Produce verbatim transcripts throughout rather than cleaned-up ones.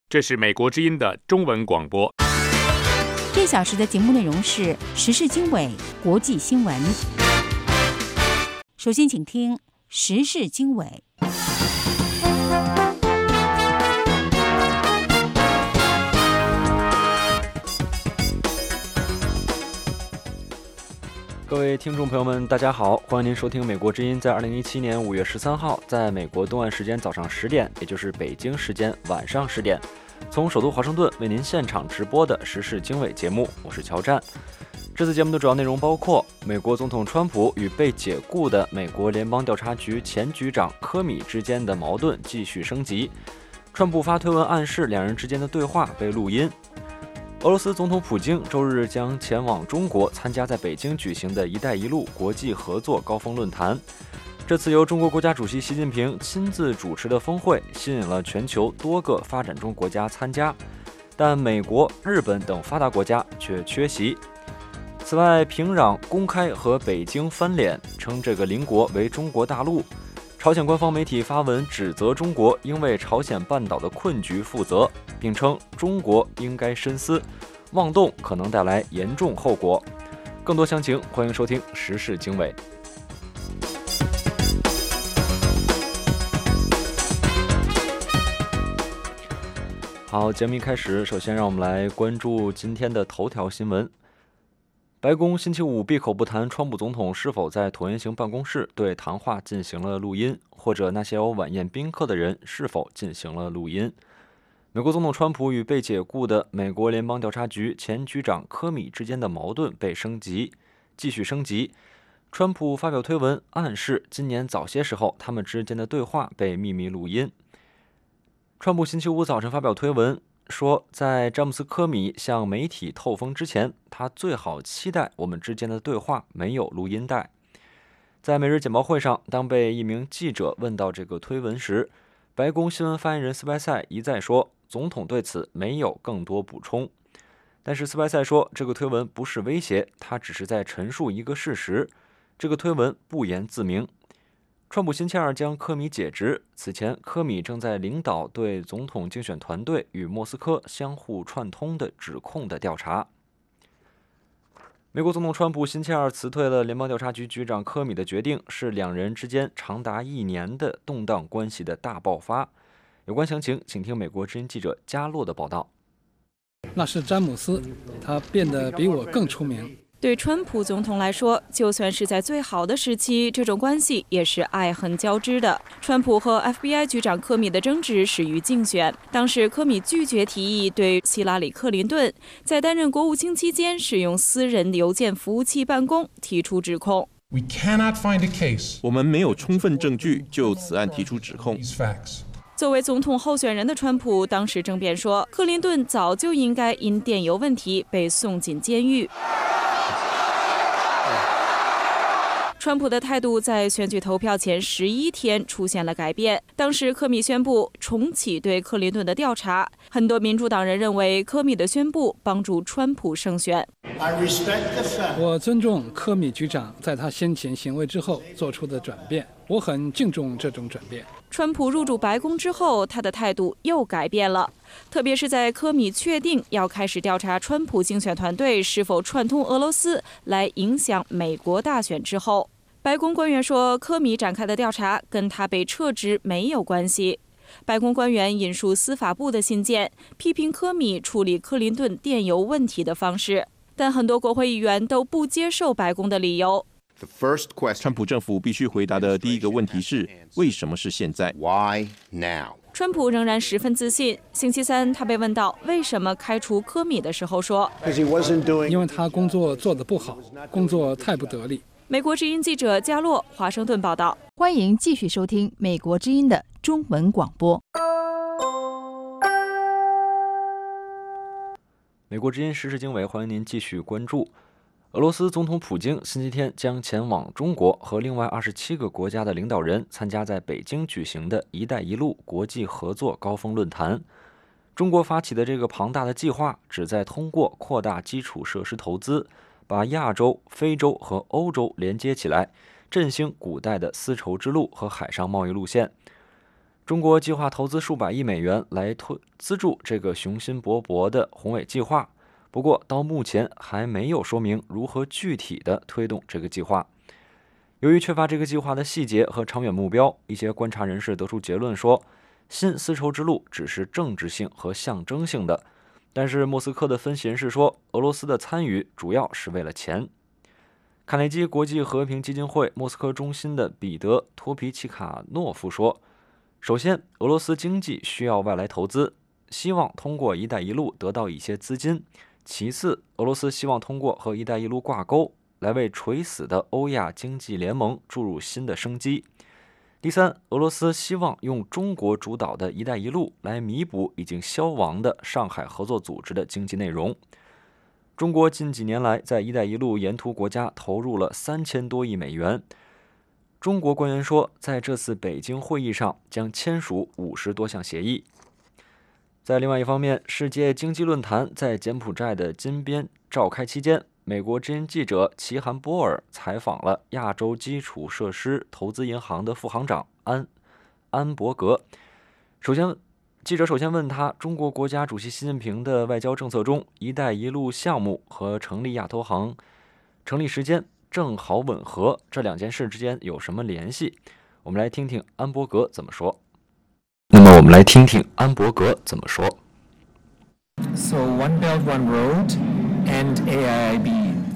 这是美国之音的中文广播。 这小时的节目内容是时事经纬、国际新闻。首先请听时事经纬。 各位听众朋友们，大家好，欢迎您收听美国之音在二零一七年五月十三号，在美国东岸时间早上十点，也就是北京时间晚上十点，从首都华盛顿为您现场直播的时事经纬节目，我是乔战。这次节目的主要内容包括：美国总统川普与被解雇的美国联邦调查局前局长科米之间的矛盾继续升级；川普发推文暗示两人之间的对话被录音；俄罗斯总统普京周日将前往中国参加在北京举行的一带一路国际合作高峰论坛。这次由中国国家主席习近平亲自主持的峰会吸引了全球多个发展中国家参加，但美国、日本等发达国家却缺席。此外，平壤公开和北京翻脸，称这个邻国为中国大陆。朝鲜官方媒体发文指责中国应为朝鲜半岛的困局负责，并称中国应该深思，妄动可能带来严重后果。更多详情，欢迎收听时事经纬。好，节目一开始，首先让我们来关注今天的头条新闻。白宫星期五闭口不谈川普总统是否在椭圆形办公室对谈话进行了录音，或者那些有晚宴宾客的人是否进行了录音。美国总统川普与被解雇的美国联邦调查局前局长科米之间的矛盾被升级，继续升级。川普发表推文暗示今年早些时候他们之间的对话被秘密录音。川普星期五早晨发表推文说，在詹姆斯·科米向媒体透风之前，他最好期待我们之间的对话没有录音带。在每日简报会上，当被一名记者问到这个推文时，白宫新闻发言人斯派塞一再说，总统对此没有更多补充。但是斯派塞说，这个推文不是威胁，他只是在陈述一个事实。这个推文不言自明。川普星期二将科米解职，此前科米正在领导对总统竞选团队与莫斯科相互串通的指控的调查。美国总统川普星期二辞退了联邦调查局局长科米的决定，是两人之间长达一年的动荡关系的大爆发。有关详情，请听美国之音记者加洛的报道。 那是詹姆斯，他变得比我更出名。 对川普总统来说，就算是在最好的时期，这种关系也是爱恨交织的。川普和 F B I 局长科米的争执始于竞选，当时科米拒绝提议对希拉里·克林顿在担任国务卿期间使用私人邮件服务器办公提出指控。 我们没有充分证据就此案提出指控。 作为总统候选人的川普当时争辩说，克林顿早就应该因电邮问题被送进监狱。川普的态度在选举投票前十一天出现了改变。当时科米宣布重启对克林顿的调查，很多民主党人认为科米的宣布帮助川普胜选。 我尊重科米局长在他先前行为之后做出的转变，我很敬重这种转变。 川普入主白宫之后，他的态度又改变了，特别是在科米确定要开始调查川普竞选团队是否串通俄罗斯来影响美国大选之后。白宫官员说，科米展开的调查跟他被撤职没有关系。白宫官员引述司法部的信件，批评科米处理克林顿电邮问题的方式，但很多国会议员都不接受白宫的理由。 川普政府必须回答的第一个问题是，为什么是现在？ Why now？ 川普仍然十分自信。星期三，他被问到为什么开除科米的时候说， 因为他工作做得不好，工作太不得力。 美国之音记者加洛华盛顿报道。 欢迎继续收听美国之音的中文广播。 美国之音时事经纬，欢迎您继续关注。俄罗斯总统普京星期天将前往中国，和另外二十七个国家的领导人参加在北京举行的一带一路国际合作高峰论坛。中国发起的这个庞大的计划，旨在通过扩大基础设施投资，把亚洲、非洲和欧洲连接起来，振兴古代的丝绸之路和海上贸易路线。 中国计划投资数百亿美元来推资助这个雄心勃勃的宏伟计划，不过到目前还没有说明如何具体的推动这个计划。由于缺乏这个计划的细节和长远目标，一些观察人士得出结论说，新丝绸之路只是政治性和象征性的。但是莫斯科的分析人士说，俄罗斯的参与主要是为了钱。卡内基国际和平基金会莫斯科中心的彼得·托皮奇卡诺夫说，首先，俄罗斯经济需要外来投资，希望通过“一带一路”得到一些资金。其次，俄罗斯希望通过和“一带一路”挂钩，来为垂死的欧亚经济联盟注入新的生机。第三，俄罗斯希望用中国主导的“一带一路”来弥补已经消亡的上海合作组织的经济内容。中国近几年来在“一带一路”沿途国家投入了三千多亿美元。中国官员说，在这次北京会议上将签署五十多项协议。在另外一方面，世界经济论坛在柬埔寨的金边召开期间，美国之音记者齐韩波尔采访了亚洲基础设施投资银行的副行长安安伯格。首先，记者首先问他，中国国家主席习近平的外交政策中，“一带一路”项目和成立亚投行成立时间正好吻合，这两件事之间有什么联系？我们来听听安伯格怎么说。那么，我们来听听安伯格怎么说。 So One Belt One Road and A I I B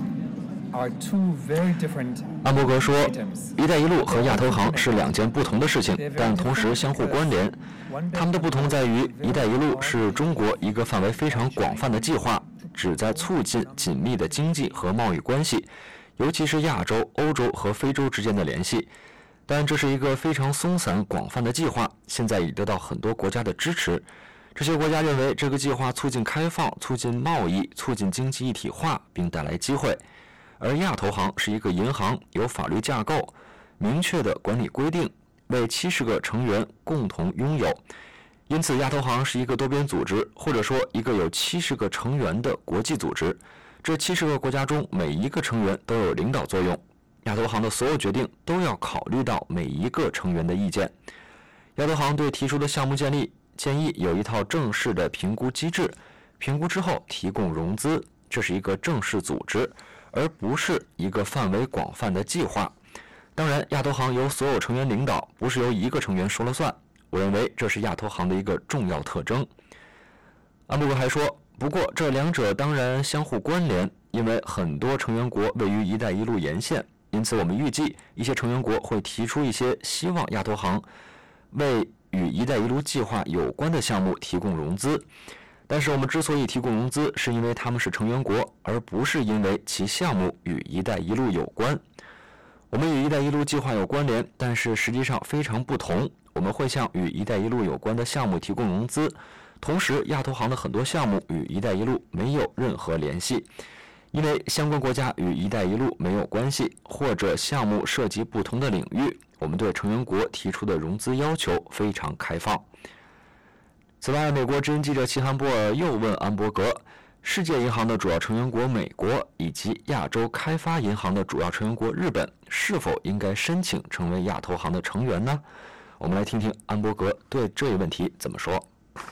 are two very different 安伯格说，“一带一路”和亚投行是两件不同的事情，但同时相互关联。它们的不同在于，“一带一路”是中国一个范围非常广泛的计划，旨在促进紧密的经济和贸易关系，尤其是亚洲、欧洲和非洲之间的联系。但这是一个非常松散、广泛的计划，现在已得到很多国家的支持。这些国家认为这个计划促进开放、促进贸易、促进经济一体化，并带来机会。而亚投行是一个银行，有法律架构、明确的管理规定，为七十个成员共同拥有。因此，亚投行是一个多边组织，或者说一个有七十个成员的国际组织。这七十个国家中，每一个成员都有领导作用。亚投行的所有决定都要考虑到每一个成员的意见。亚投行对提出的项目建立建议有一套正式的评估机制，评估之后提供融资，这是一个正式组织，而不是一个范围广泛的计划。当然，亚投行由所有成员领导，不是由一个成员说了算。我认为这是亚投行的一个重要特征。安伯格还说，不过这两者当然相互关联，因为很多成员国位于“一带一路”沿线。因此，我们预计一些成员国会提出一些希望亚投行为与“一带一路”计划有关的项目提供融资。但是，我们之所以提供融资，是因为他们是成员国，而不是因为其项目与“一带一路”有关。我们与“一带一路”计划有关联，但是实际上非常不同。我们会向与“一带一路”有关的项目提供融资，同时，亚投行的很多项目与“一带一路”没有任何联系。因为相关国家与“一带一路”没有关系，或者项目涉及不同的领域，我们对成员国提出的融资要求非常开放。此外，美国之音记者齐韩波尔又问安伯格，世界银行的主要成员国美国以及亚洲开发银行的主要成员国日本是否应该申请成为亚投行的成员呢？我们来听听安伯格对这一问题怎么说。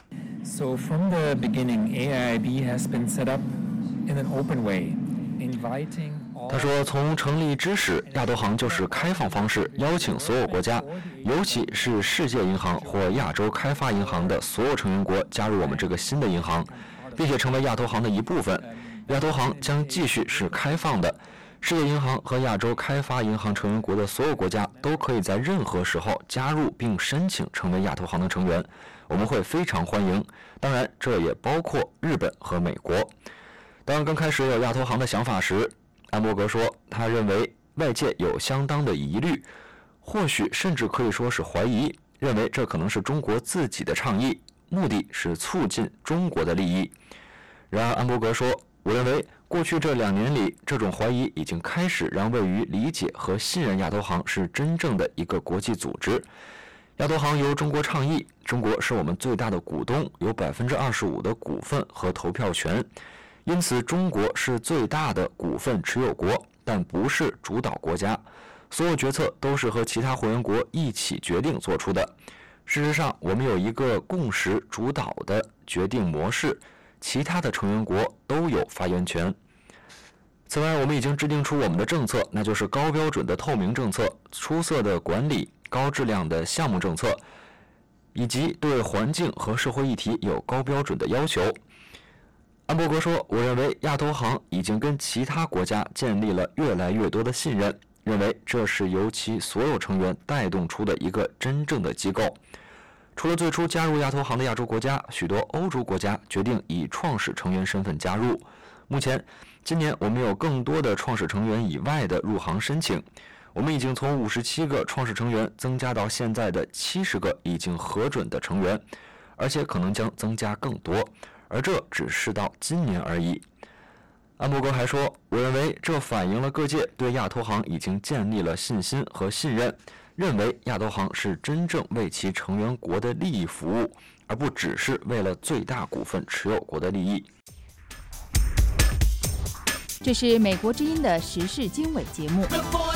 So from the beginning, A I I B has been set up in an open way, inviting all 他说，从成立之时，亚投行就是开放方式邀请所有国家，尤其是世界银行或亚洲开发银行的所有成员国加入我们这个新的银行，并且成为亚投行的一部分。亚投行将继续是开放的。世界银行和亚洲开发银行成员国的所有国家都可以在任何时候加入并申请成为亚投行的成员，我们会非常欢迎。当然，这也包括日本和美国。当刚开始有亚投行的想法时，安伯格说，他认为外界有相当的疑虑，或许甚至可以说是怀疑，认为这可能是中国自己的倡议，目的是促进中国的利益。然而，安伯格说，我认为过去这两年里，这种怀疑已经开始让位于理解和信任亚投行是真正的一个国际组织。亚投行由中国倡议，中国是我们最大的股东，有百分之二十五的股份和投票权，因此中国是最大的股份持有国，但不是主导国家。所有决策都是和其他会员国一起决定做出的。 事实上，我们有一个共识主导的决定模式，其他的成员国都有发言权。此外，我们已经制定出我们的政策，那就是高标准的透明政策、出色的管理、高质量的项目政策，以及对环境和社会议题有高标准的要求。安伯格说，我认为亚投行已经跟其他国家建立了越来越多的信任，认为这是由其所有成员带动出的一个真正的机构。除了最初加入亚投行的亚洲国家，许多欧洲国家决定以创始成员身份加入。目前，今年我们有更多的创始成员以外的入行申请，我们已经从五十七个创始成员增加到现在的七十个已经核准的成员，而且可能将增加更多，而这只是到今年而已。安伯格还说，我认为这反映了各界对亚投行已经建立了信心和信任，认为亚投行是真正为其成员国的利益服务，而不只是为了最大股份持有国的利益。 这是美国之音的时事经纬节目。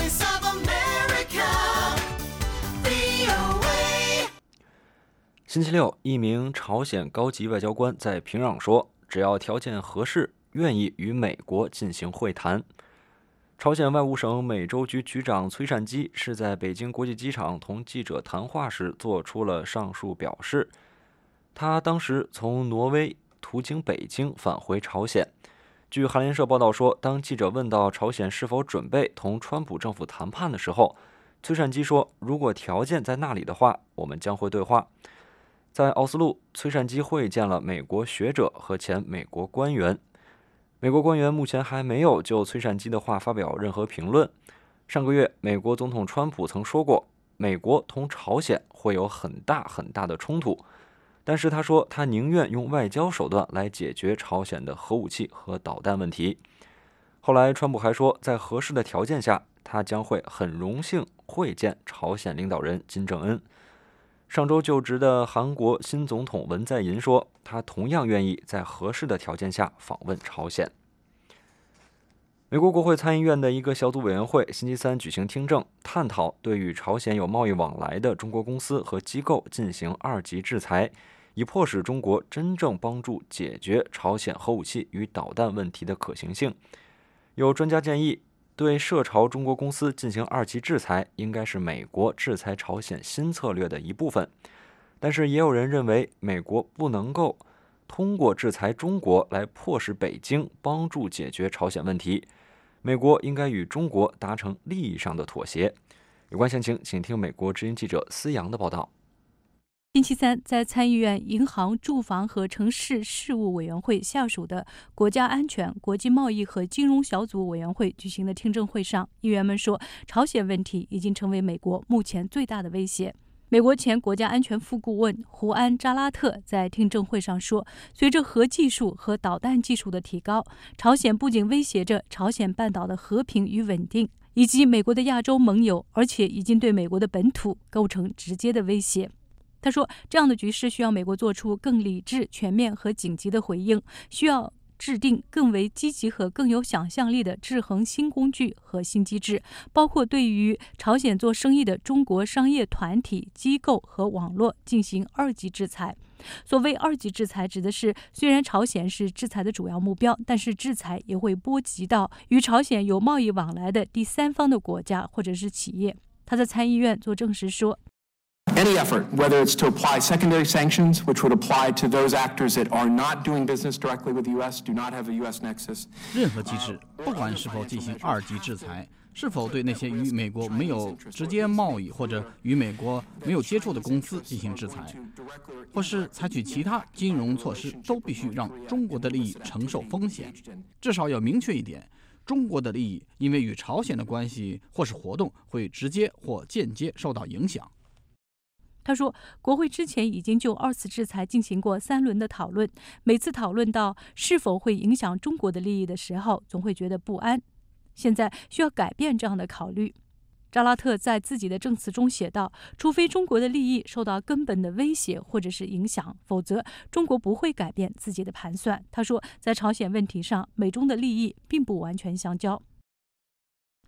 星期六，一名朝鲜高级外交官在平壤说，只要条件合适，愿意与美国进行会谈。朝鲜外务省美洲局局长崔善基是在北京国际机场同记者谈话时做出了上述表示。他当时从挪威途经北京返回朝鲜。据韩联社报道说，当记者问到朝鲜是否准备同川普政府谈判的时候，崔善基说，如果条件在那里的话，我们将会对话。在奥斯陆，崔善基会见了美国学者和前美国官员。美国官员目前还没有就崔善基的话发表任何评论。上个月，美国总统川普曾说过，美国同朝鲜会有很大很大的冲突，但是他说他宁愿用外交手段来解决朝鲜的核武器和导弹问题。后来，川普还说，在合适的条件下，他将会很荣幸会见朝鲜领导人金正恩。上周就职的韩国新总统文在寅说，他同样愿意在合适的条件下访问朝鲜。美国国会参议院的一个小组委员会星期三举行听证，探讨对与朝鲜有贸易往来的中国公司和机构进行二级制裁，以迫使中国真正帮助解决朝鲜核武器与导弹问题的可行性。有专家建议，对涉朝中国公司进行二级制裁应该是美国制裁朝鲜新策略的一部分，但是也有人认为美国不能够通过制裁中国来迫使北京帮助解决朝鲜问题，美国应该与中国达成利益上的妥协。有关详情，请听美国之音记者思阳的报道。 星期三，在参议院银行、住房和城市事务委员会下属的国家安全、国际贸易和金融小组委员会举行的听证会上，议员们说，朝鲜问题已经成为美国目前最大的威胁。美国前国家安全副顾问胡安·扎拉特在听证会上说，随着核技术和导弹技术的提高，朝鲜不仅威胁着朝鲜半岛的和平与稳定，以及美国的亚洲盟友，而且已经对美国的本土构成直接的威胁。他说，这样的局势需要美国做出更理智、全面和紧急的回应，需要制定更为积极和更有想象力的制衡新工具和新机制，包括对于朝鲜做生意的中国商业团体、机构和网络进行二级制裁。所谓二级制裁，指的是虽然朝鲜是制裁的主要目标，但是制裁也会波及到与朝鲜有贸易往来的第三方的国家或者是企业。他在参议院作证时说， Any effort, whether it's to apply secondary sanctions, which would apply to those actors that are not doing business directly with the U S, do not have a U S nexus. 任何机制，不管是否进行二级制裁，是否对那些与美国没有直接贸易或者与美国没有接触的公司进行制裁，或是采取其他金融措施，都必须让中国的利益承受风险。至少要明确一点，中国的利益因为与朝鲜的关系或是活动会直接或间接受到影响。 他说，国会之前已经就二次制裁进行过三轮的讨论，每次讨论到是否会影响中国的利益的时候，总会觉得不安。现在需要改变这样的考虑。扎拉特在自己的证词中写道，除非中国的利益受到根本的威胁或者是影响，否则中国不会改变自己的盘算。他说，在朝鲜问题上，美中的利益并不完全相交。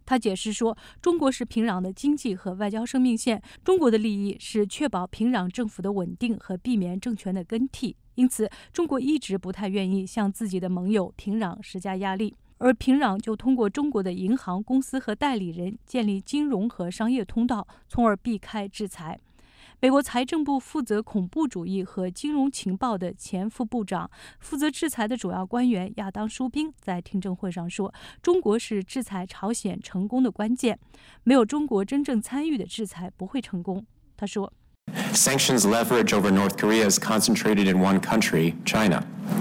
他解释说，中国是平壤的经济和外交生命线，中国的利益是确保平壤政府的稳定和避免政权的更替，因此中国一直不太愿意向自己的盟友平壤施加压力，而平壤就通过中国的银行、公司和代理人建立金融和商业通道，从而避开制裁。美国财政部负责恐怖主义和金融情报的前副部长、负责制裁的主要官员亚当·舒宾在听证会上说，中国是制裁朝鲜成功的关键，没有中国真正参与的制裁不会成功。他说 Sanctions leverage over North Korea is concentrated in one country, China.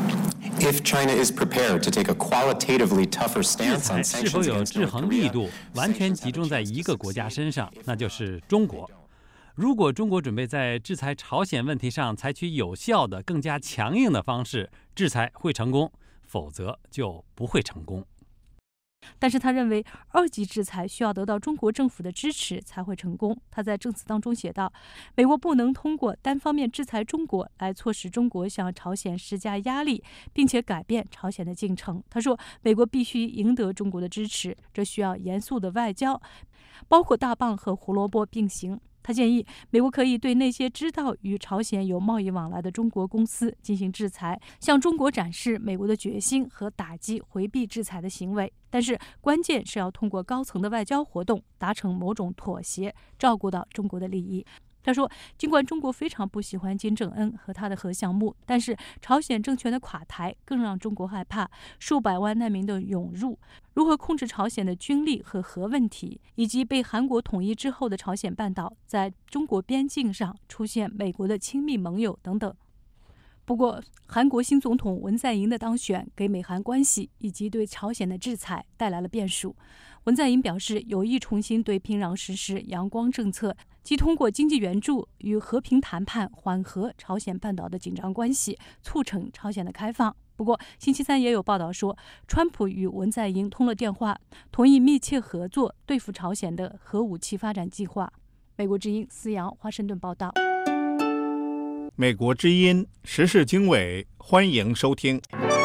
If China is prepared to take a qualitatively tougher 制 stance 裁 on 是否 sanctions 有 against 制 North 衡力 Korea, 度，完全集中在一个国家身上，那就是中国。如果中国准备在制裁朝鲜问题上采取有效的、更加强硬的方式，制裁会成功，否则就不会成功。 但是他认为，二级制裁需要得到中国政府的支持才会成功。他在证词当中写道，美国不能通过单方面制裁中国来促使中国向朝鲜施加压力，并且改变朝鲜的进程。他说，美国必须赢得中国的支持，这需要严肃的外交，包括大棒和胡萝卜并行。他建议美国可以对那些知道与朝鲜有贸易往来的中国公司进行制裁，向中国展示美国的决心和打击回避制裁的行为。但是关键是要通过高层的外交活动达成某种妥协，照顾到中国的利益。他说，尽管中国非常不喜欢金正恩和他的核项目，但是朝鲜政权的垮台更让中国害怕，数百万难民的涌入，如何控制朝鲜的军力和核问题，以及被韩国统一之后的朝鲜半岛在中国边境上出现美国的亲密盟友等等。不过，韩国新总统文在寅的当选给美韩关系以及对朝鲜的制裁带来了变数。文在寅表示有意重新对平壤实施阳光政策，即通过经济援助与和平谈判缓和朝鲜半岛的紧张关系，促成朝鲜的开放。不过，星期三也有报道说，川普与文在寅通了电话，同意密切合作对付朝鲜的核武器发展计划。美国之音思阳华盛顿报道。 美国之音时事经纬，欢迎收听。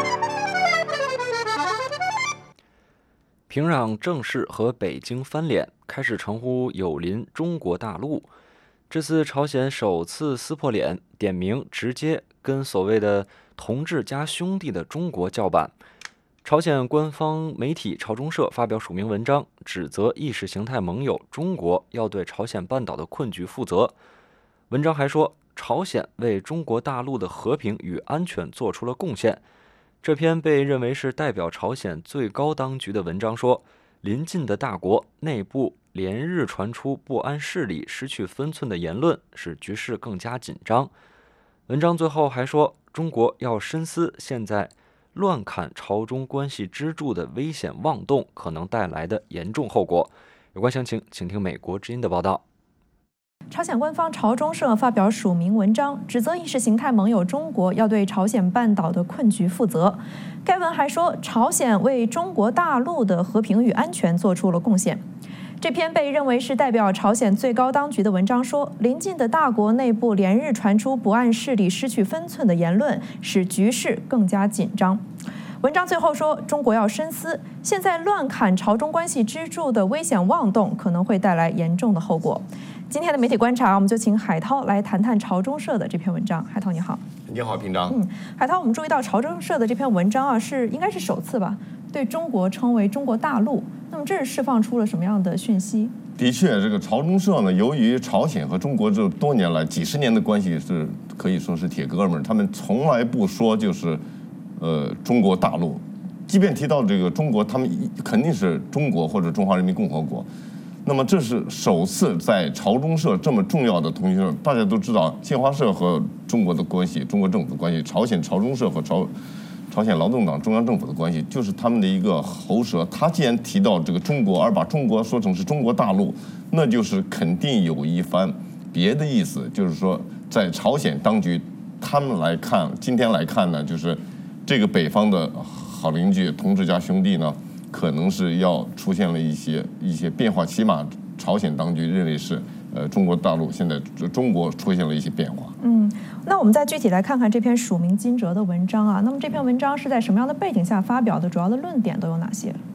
平壤正式和北京翻脸，开始称呼友邻中国大陆。这次朝鲜首次撕破脸，点名直接跟所谓的同志加兄弟的中国叫板。朝鲜官方媒体朝中社发表署名文章，指责意识形态盟友中国要对朝鲜半岛的困局负责。文章还说，朝鲜为中国大陆的和平与安全做出了贡献。这篇被认为是代表朝鲜最高当局的文章说，邻近的大国内部连日传出不安势力失去分寸的言论，使局势更加紧张。文章最后还说，中国要深思现在乱砍朝中关系支柱的危险妄动可能带来的严重后果。有关详情，请听美国之音的报道。 朝鲜官方朝中社发表署名文章，指责意识形态盟友中国要对朝鲜半岛的困局负责。该文还说，朝鲜为中国大陆的和平与安全做出了贡献。这篇被认为是代表朝鲜最高当局的文章说，邻近的大国内部连日传出不安势力失去分寸的言论，使局势更加紧张。文章最后说，中国要深思，现在乱砍朝中关系支柱的危险妄动可能会带来严重的后果。今天的媒体观察，我们就请海涛来谈谈朝中社的这篇文章。海涛你好。 你好，平章。 嗯，海涛，我们注意到朝中社的这篇文章啊，是应该是首次吧，对中国称为中国大陆。那么这是释放出了什么样的讯息？ 的确，这个朝中社呢，由于朝鲜和中国这多年来几十年的关系是可以说是铁哥们儿，他们从来不说就是呃中国大陆，即便提到这个中国，他们肯定是中国或者中华人民共和国。那么这是首次在朝中社这么重要的通讯社，大家都知道新华社和中国的关系，中国政府的关系，朝鲜朝中社和朝朝鲜劳动党中央政府的关系，就是他们的一个喉舌。他既然提到这个中国，而把中国说成是中国大陆，那就是肯定有一番别的意思，就是说在朝鲜当局他们来看，今天来看呢，就是这个北方的好邻居同志加兄弟呢，可能是要出现了一些一些变化，起码朝鲜当局认为是呃中国大陆现在中国出现了一些变化。 嗯，那我们再具体来看看这篇署名金哲的文章啊。那么这篇文章是在什么样的背景下发表的？主要的论点都有哪些？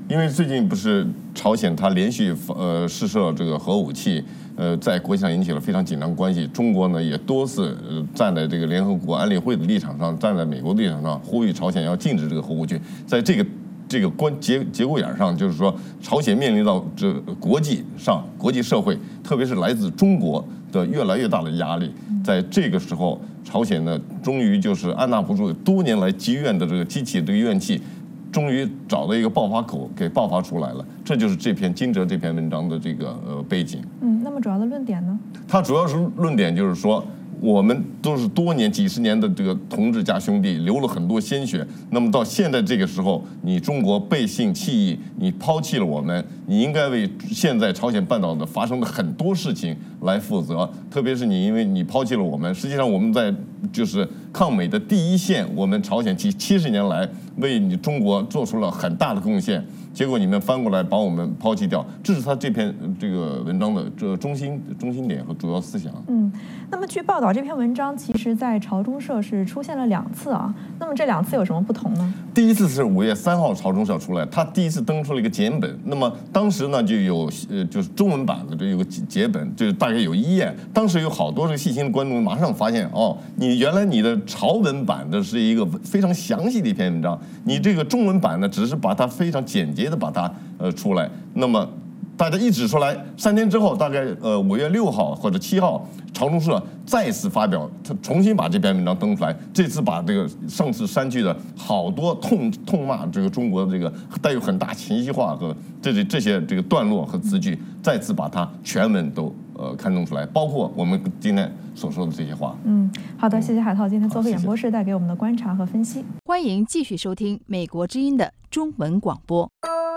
因为最近不是朝鲜它连续呃试射这个核武器，呃，在国际上引起了非常紧张关系。中国呢也多次呃站在这个联合国安理会的立场上，站在美国的立场上，呼吁朝鲜要禁止这个核武器。在这个这个关节节骨眼上，就是说朝鲜面临到这国际上国际社会，特别是来自中国的越来越大的压力。在这个时候，朝鲜呢终于就是按捺不住多年来积怨的这个激起这个怨气。终于找到一个爆发口，给爆发出来了。这就是这篇金哲这篇文章的这个呃背景。 嗯，那么主要的论点呢？ 它主要是论点就是说，我们都是多年、几十年的这个同志家兄弟，流了很多鲜血。那么到现在这个时候，你中国背信弃义，你抛弃了我们，你应该为现在朝鲜半岛的发生的很多事情来负责。特别是你，因为你抛弃了我们，实际上我们在就是抗美的第一线，我们朝鲜七七十年来为你中国做出了很大的贡献，结果你们翻过来把我们抛弃掉，这是他这篇这个文章的这中心中心点和主要思想。 嗯，那么据报道，这篇文章其实在朝中社是出现了两次啊。那么这两次有什么不同呢？ 第一次是五月三号朝中社出来，他第一次登出了一个简本，那么当时呢就有呃就是中文版的这有个简本，就是大概有一页，当时有好多这个细心的观众马上发现哦，你原来你的朝文版的是一个非常详细的一篇文章，你这个中文版呢只是把它非常简洁的把它呃出来，那么大家一指出来，三天之后，大概呃五月六号或者七号，朝中社再次发表，他重新把这篇文章登出来，这次把这个上次删去的好多痛痛骂这个中国的这个带有很大情绪化和这这这些这个段落和词句，再次把它全文都呃刊登出来，包括我们今天所说的这些话。 嗯，好的，谢谢海涛今天做客演播室带给我们的观察和分析。 欢迎继续收听美国之音的中文广播。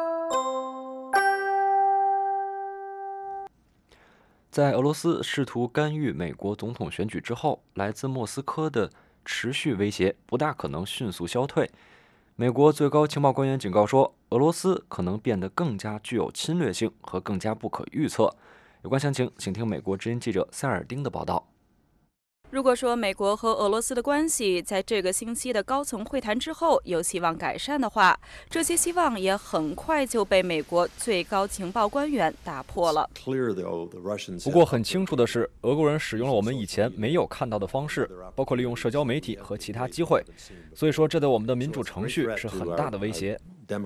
在俄罗斯试图干预美国总统选举之后，来自莫斯科的持续威胁不大可能迅速消退。美国最高情报官员警告说，俄罗斯可能变得更加具有侵略性和更加不可预测。有关详情，请听美国之音记者塞尔丁的报道。 如果说美国和俄罗斯的关系在这个星期的高层会谈之后有希望改善的话，这些希望也很快就被美国最高情报官员打破了。 不过很清楚的是，俄国人使用了我们以前没有看到的方式，包括利用社交媒体和其他机会，所以说这对我们的民主程序是很大的威胁。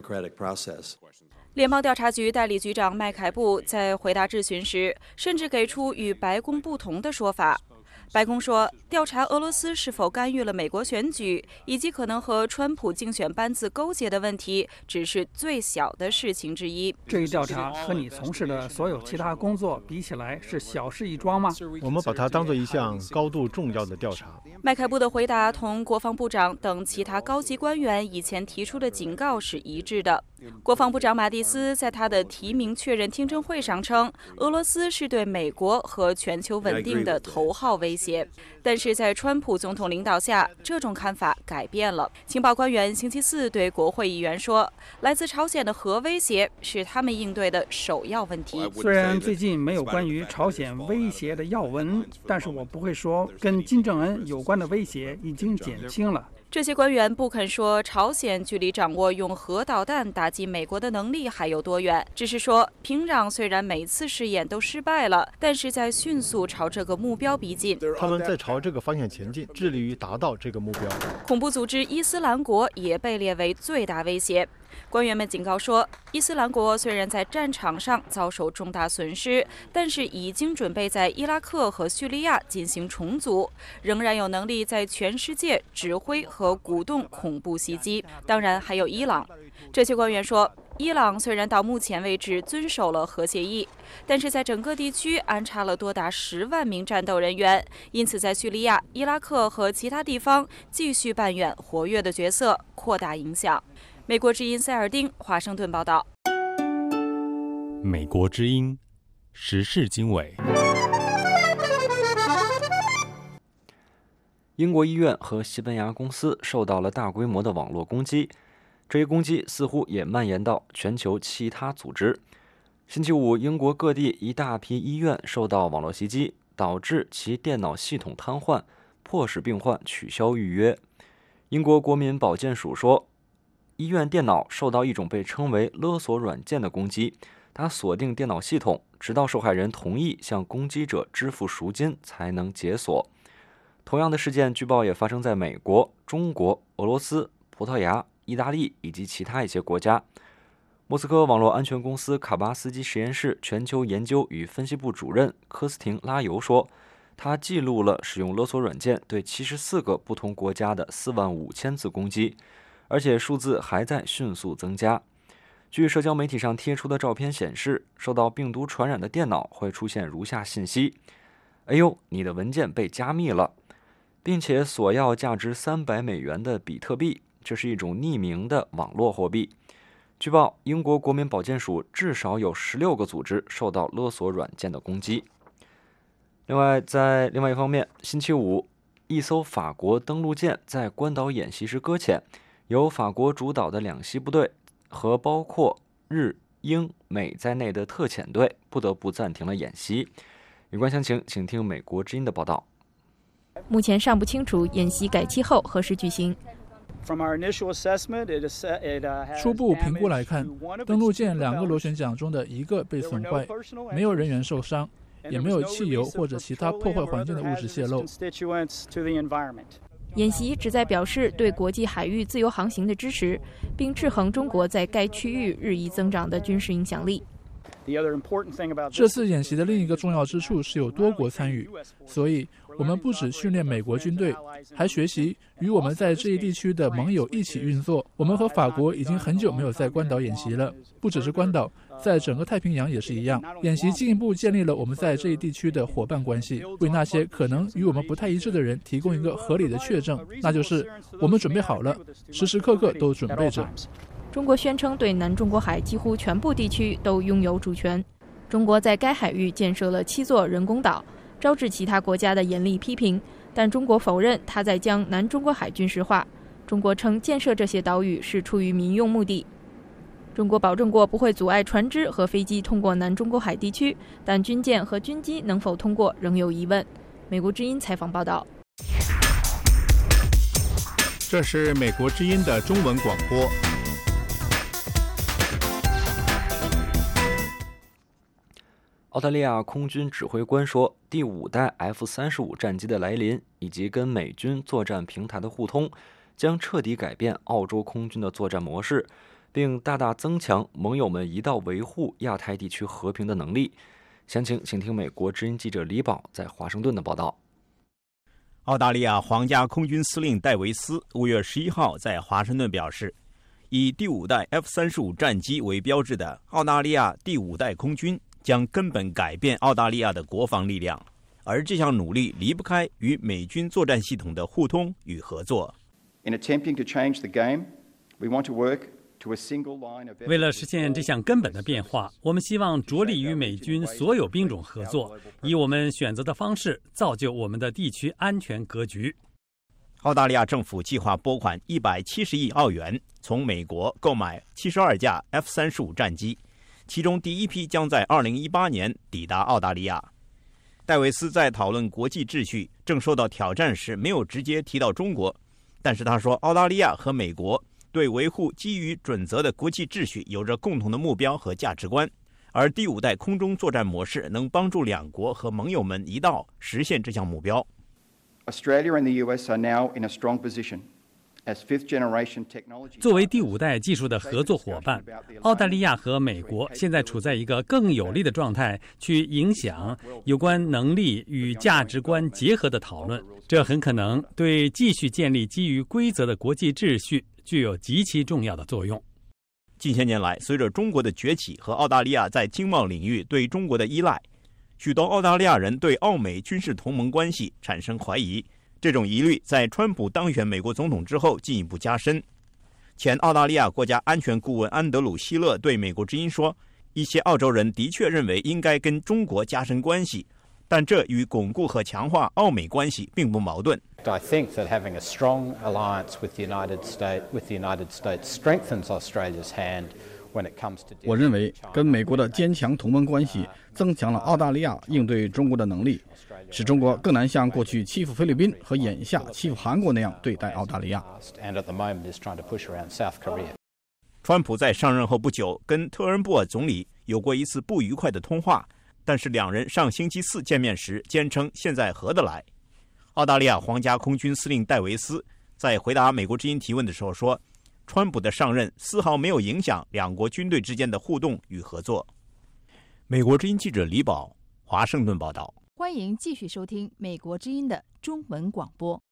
联邦调查局代理局长麦凯布在回答质询时，甚至给出与白宫不同的说法。白宫说，调查俄罗斯是否干预了美国选举，以及可能和川普竞选班子勾结的问题，只是最小的事情之一。 这一调查和你从事的所有其他工作比起来，是小事一桩吗？ 我们把它当作一项高度重要的调查。 麦凯布的回答同国防部长等其他高级官员以前提出的警告是一致的。国防部长马蒂斯在他的提名确认听证会上称，俄罗斯是对美国和全球稳定的头号威胁。但是在川普总统领导下，这种看法改变了。情报官员星期四对国会议员说，来自朝鲜的核威胁是他们应对的首要问题。 虽然最近没有关于朝鲜威胁的要闻，但是我不会说跟金正恩有关的威胁已经减轻了。 这些官员不肯说朝鲜距离掌握用核导弹打击美国的能力还有多远，只是说平壤虽然每次试验都失败了，但是在迅速朝这个目标逼近。 他们在朝这个方向前进，致力于达到这个目标。 恐怖组织伊斯兰国也被列为最大威胁。官员们警告说，伊斯兰国虽然在战场上遭受重大损失，但是已经准备在伊拉克和叙利亚进行重组，仍然有能力在全世界指挥和鼓动恐怖袭击。当然还有伊朗。这些官员说，伊朗虽然到目前为止遵守了核协议，但是在整个地区安插了多达十万名战斗人员，因此在叙利亚、伊拉克和其他地方继续扮演活跃的角色，扩大影响。美国之音塞尔丁，华盛顿报道。 美国之音时事经纬。 英国医院和西班牙公司受到了大规模的网络攻击，这一攻击似乎也蔓延到全球其他组织。星期五，英国各地一大批医院受到网络袭击，导致其电脑系统瘫痪，迫使病患取消预约。英国国民保健署说， 医院电脑受到一种被称为勒索软件的攻击，它锁定电脑系统，直到受害人同意向攻击者支付赎金才能解锁。同样的事件据报也发生在美国、中国、俄罗斯、葡萄牙、意大利以及其他一些国家。莫斯科网络安全公司卡巴斯基实验室全球研究与分析部主任科斯廷拉尤说，他记录了使用勒索软件对七十四个不同国家的四万五千次攻击，而且数字还在迅速增加。据社交媒体上贴出的照片显示，受到病毒传染的电脑会出现如下信息：哎呦，你的文件被加密了，并且索要价值三百美元的比特币，这是一种匿名的网络货币。据报，英国国民保健署至少有十六个组织受到勒索软件的攻击。另外，在另外一方面，星期五，一艘法国登陆舰在关岛演习时搁浅，由法国主导的两栖部队和包括日、英、美在内的特遣队不得不暂停了演习。有关详情，请听美国之音的报道。 目前尚不清楚演习改期后何时举行。 初步评估来看，登陆舰两个螺旋桨中的一个被损坏，没有人员受伤，也没有汽油或者其他破坏环境的物质泄漏。 演习旨在表示对国际海域自由航行的支持，并制衡中国在该区域日益增长的军事影响力。 这次演习的另一个重要之处是有多国参与，所以我们不只训练美国军队，还学习与我们在这一地区的盟友一起运作。我们和法国已经很久没有在关岛演习了，不只是关岛，在整个太平洋也是一样。演习进一步建立了我们在这一地区的伙伴关系，为那些可能与我们不太一致的人提供一个合理的确证，那就是我们准备好了，时时刻刻都准备着。 中国宣称对南中国海几乎全部地区都拥有主权。中国在该海域建设了七座人工岛，招致其他国家的严厉批评。但中国否认它在将南中国海军事化。中国称建设这些岛屿是出于民用目的。中国保证过不会阻碍船只和飞机通过南中国海地区，但军舰和军机能否通过仍有疑问。美国之音采访报道。 这是美国之音的中文广播。 澳大利亚空军指挥官说，第五代 F 三十五 战机的来临以及跟美军作战平台的互通，将彻底改变澳洲空军的作战模式，并大大增强盟友们一道维护亚太地区和平的能力。详情请听美国之音记者李宝在华盛顿的报道。 澳大利亚皇家空军司令戴维斯五月十一号在华盛顿表示，以第五代 F 三十五 战机为标志的澳大利亚第五代空军将根本改变澳大利亚的国防力量，而这项努力离不开与美军作战系统的互通与合作。 为了实现这项根本的变化，我们希望着力与美军所有兵种合作，以我们选择的方式造就我们的地区安全格局。 澳大利亚政府计划拨款一百七十亿澳元，从美国购买七十二架 F 三十五 战机。其中第一批将在二零一八年抵达澳大利亚。戴维斯在讨论国际秩序正受到挑战时没有直接提到中国，但是他说澳大利亚和美国对维护基于准则的国际秩序有着共同的目标和价值观，而第五代空中作战模式能帮助两国和盟友们一道实现这项目标。 Australia and the U S are now in a strong position. 作为第五代技术的合作伙伴，澳大利亚和美国现在处在一个更有利的状态，去影响有关能力与价值观结合的讨论。这很可能对继续建立基于规则的国际秩序具有极其重要的作用。 近些年来，随着中国的崛起和澳大利亚在经贸领域对中国的依赖，许多澳大利亚人对澳美军事同盟关系产生怀疑。这种疑虑在川普当选美国总统之后进一步加深。前澳大利亚国家安全顾问安德鲁·希勒对美国之音说，一些澳洲人的确认为应该跟中国加深关系，但这与巩固和强化澳美关系并不矛盾。 I think that having a strong alliance with the United States, with the United States strengthens Australia's hand. 我认为跟美国的坚强同盟关系增强了澳大利亚应对中国的能力，使中国更难像过去欺负菲律宾和眼下欺负韩国那样对待澳大利亚。 川普在上任后不久，跟特恩布尔总理有过一次不愉快的通话，但是两人上星期四见面时坚称现在合得来。澳大利亚皇家空军司令戴维斯在回答美国之音提问的时候说，川普的上任丝毫没有影响两国军队之间的互动与合作。美国之音记者李宝，华盛顿报道。 欢迎继续收听美国之音的中文广播。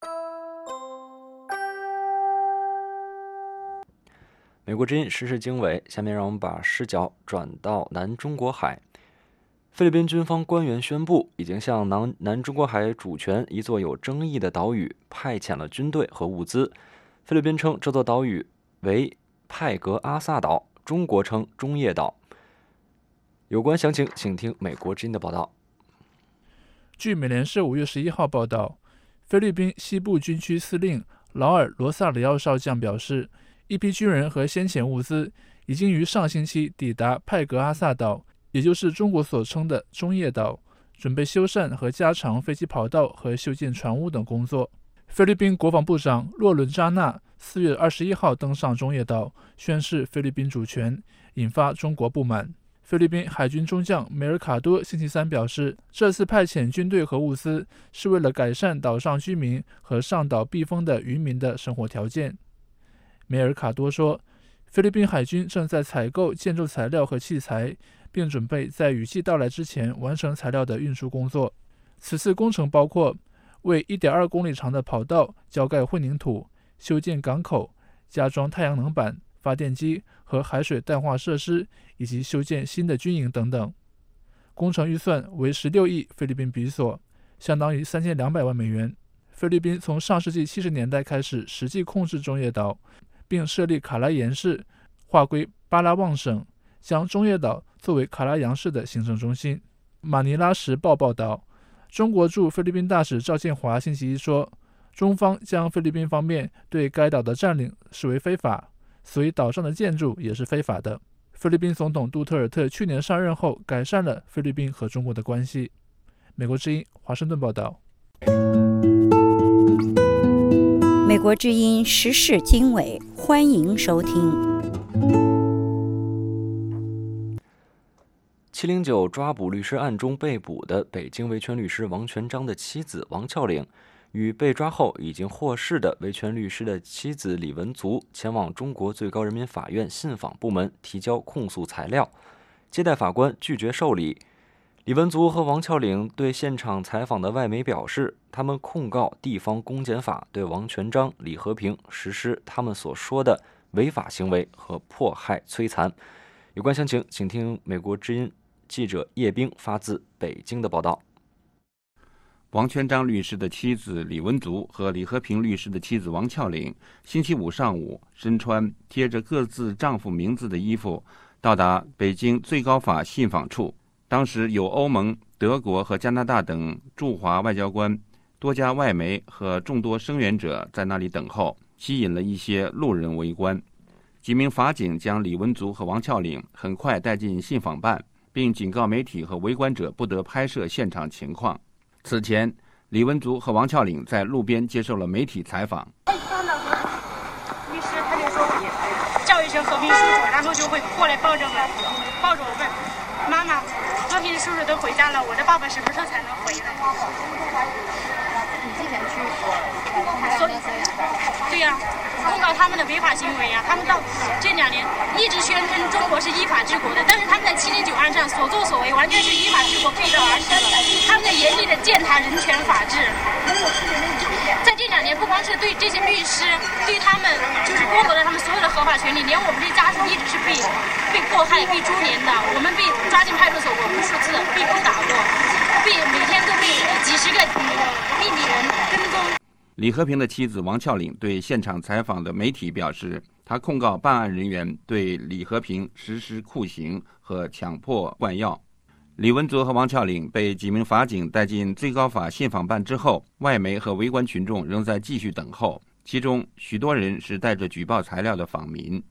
美国之音时事经纬，下面让我们把视角转到南中国海。菲律宾军方官员宣布，已经向南南中国海主权一座有争议的岛屿派遣了军队和物资。菲律宾称这座岛屿为派格阿萨岛，中国称中业岛。有关详情，请听美国之音的报道。 据美联社五月十一号报道，菲律宾西部军区司令劳尔·罗萨里奥少将表示，一批军人和先遣物资已经于上星期抵达派格阿萨岛，也就是中国所称的中业岛，准备修缮和加长飞机跑道和修建船坞等工作。菲律宾国防部长洛伦扎纳四月二十一号登上中业岛，宣示菲律宾主权，引发中国不满。菲律宾海军中将梅尔卡多星期三表示，这次派遣军队和物资是为了改善岛上居民和上岛避风的渔民的生活条件。梅尔卡多说，菲律宾海军正在采购建筑材料和器材，并准备在雨季到来之前完成材料的运输工作。此次工程包括为 一点二公里长的跑道浇盖混凝土、修建港口、加装太阳能板、发电机和海水淡化设施，以及修建新的军营等等。工程预算为十六亿菲律宾比索，相当于三千两百万美元。菲律宾从上世纪七十年代开始实际控制中业岛，并设立卡拉延市，划归巴拉望省，将中业岛作为卡拉扬市的行政中心。马尼拉时报报道，中国驻菲律宾大使赵建华星期一说，中方将菲律宾方面对该岛的占领视为非法，所以岛上的建筑也是非法的。菲律宾总统杜特尔特去年上任后改善了菲律宾和中国的关系。美国之音华盛顿报道。 美国之音时事经纬，欢迎收听。 七零九抓捕律师案中被捕的北京维权律师王全璋的妻子王峭岭，与被抓后已经获释的维权律师的妻子李文足前往中国最高人民法院信访部门提交控诉材料，接待法官拒绝受理。李文足和王峭岭对现场采访的外媒表示，他们控告地方公检法对王全璋、李和平实施他们所说的违法行为和迫害摧残。有关详情，请听美国之音记者叶冰发自北京的报道。 王全璋律师的妻子李文足和李和平律师的妻子王峭岭星期五上午身穿贴着各自丈夫名字的衣服，到达北京最高法信访处。当时有欧盟、德国和加拿大等驻华外交官、多家外媒和众多声援者在那里等候，吸引了一些路人围观。几名法警将李文足和王峭岭很快带进信访办，并警告媒体和围观者不得拍摄现场情况。此前，李文足和王峭岭在路边接受了媒体采访。 律师他就说叫一声和平叔叔，然后就会过来抱着我，抱着我问妈妈，和平叔叔都回家了，我的爸爸什么时候才能回来？你之前去说对呀、啊，控告他们的违法行为呀、啊，他们到这两年一直宣称中国是依法治国的，但是他们在七零九案上所作所为完全是依法治国背道而驰了，他们在严厉的践踏人权法治。在这两年，不光是对这些律师，对他们就是剥夺了他们所有的合法权利，连我们这家属一直是被被迫害、被株连的，我们被抓进派出所过无数次，被殴打过，被每天都被几十个秘密人跟踪。 李和平的妻子王峭岭对现场采访的媒体表示，他控告办案人员对李和平实施酷刑和强迫灌药。李文足和王峭岭被几名法警带进最高法信访办之后，外媒和围观群众仍在继续等候，其中许多人是带着举报材料的访民。